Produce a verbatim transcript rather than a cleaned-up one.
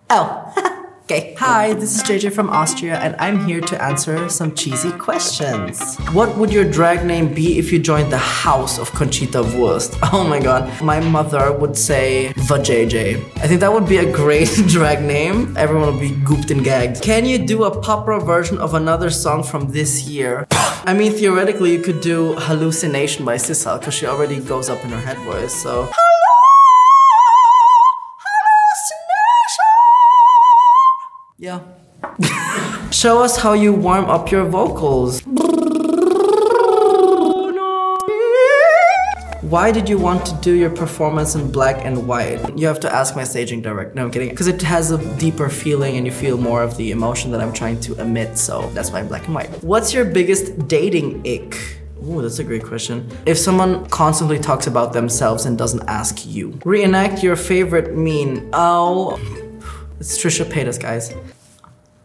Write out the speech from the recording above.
Oh. Okay. Hi, this is J J from Austria, and I'm here to answer some cheesy questions. What would your drag name be if you joined the house of Conchita Wurst? Oh my god. My mother would say Vajayjay. I think that would be a great drag name. Everyone would be gooped and gagged. Can you do a popra version of another song from this year? I mean, theoretically, you could do Hallucination by Sissal, because she already goes up in her head voice, so... Yeah. Show us how you warm up your vocals. Why did you want to do your performance in black and white? You have to ask my staging director. No, I'm kidding. Because it has a deeper feeling and you feel more of the emotion that I'm trying to emit, so that's why black and white. What's your biggest dating ick? Ooh, that's a great question. If someone constantly talks about themselves and doesn't ask you. Reenact your favorite meme. Oh, it's Trisha Paytas, guys.